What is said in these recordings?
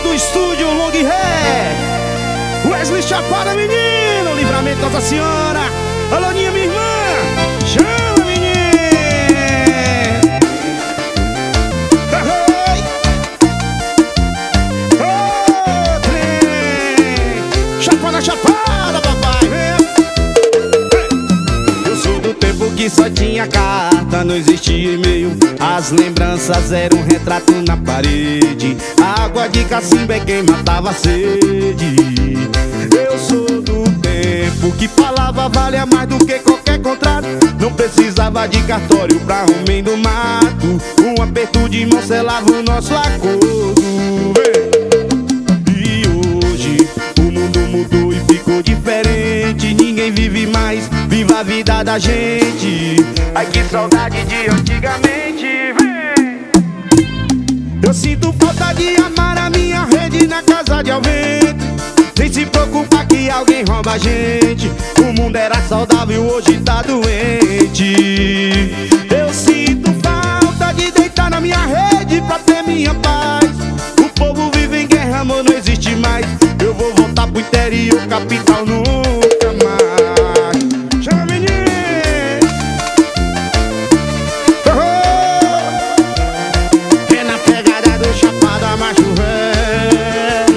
do estúdio Long Ré, Wesley Chapada, menino, Livramento Nossa Senhora. Aloninha, minha irmã, chama, menino. Oh, trem, Chapada, Chapada, papai. Eu sou do tempo que só tinha carta, não existia e-mail. As lembranças eram um retrato na parede. A água de cacimba é quem matava a sede. Eu sou do tempo que falava valia mais do que qualquer contrato. Não precisava de cartório pra homem do mato. Um aperto de mão selava o nosso acordo. E hoje o mundo mudou e ficou diferente. Ninguém vive mais, viva a vida da gente. Ai, que saudade de antigamente. Eu sinto falta de amar a minha rede na casa de alguém. Nem se preocupar que alguém rouba a gente. O mundo era saudável, hoje tá doente. Eu sinto falta de deitar na minha rede pra ter minha paz. O povo vive em guerra, amor não existe mais. Eu vou voltar pro interior, capital nunca mais. Chama, menino. É na pegada do Chapada, macho velho.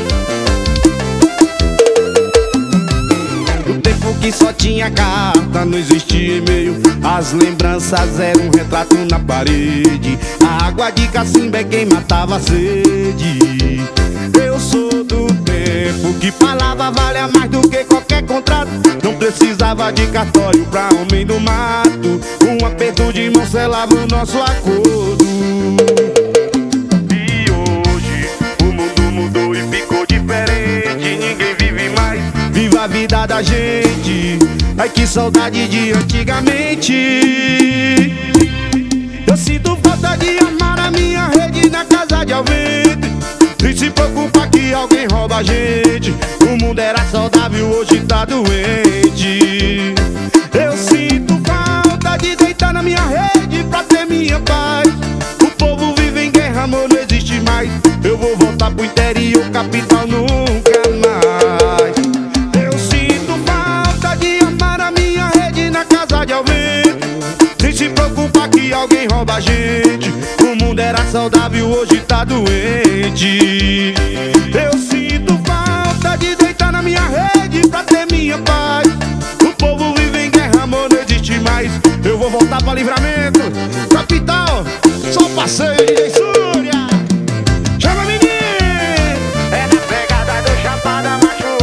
No tempo que só tinha carta, não existia e-mail. As lembranças eram um retrato na parede. A água de cacimba é quem matava a sede. Eu sou do tempo que falava valia mais do que qualquer contrato. Não precisava de cartório pra homem do mato. Um aperto de mão selava o nosso acordo. E hoje o mundo mudou e ficou diferente. Ninguém vive mais, viva a vida da gente. Ai, que saudade de antigamente. Eu sinto falta de amar a minha rede na casa de alguém. Nem se preocupar que alguém rouba a gente. O mundo era saudável, hoje tá doente. Eu sinto falta de deitar na minha rede pra ter minha paz. O povo vive em guerra, amor não existe mais. Eu vou voltar pro interior, capital nunca mais. Eu sinto falta de amar a minha rede na casa de alguém. Nem se preocupar que alguém rouba a gente. O mundo era saudável, hoje tá doente. Eu sinto falta de deitar na minha rede pra ter minha paz. O povo vive em guerra, amor não existe mais. Eu vou voltar pra Livramento, capital, só passeio de Súria. Chama, menino. É na pegada do Chapada, macho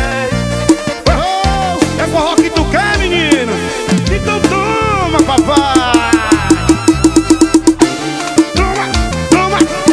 é forró que tu quer, menino. Então toma, papai. Toma, toma.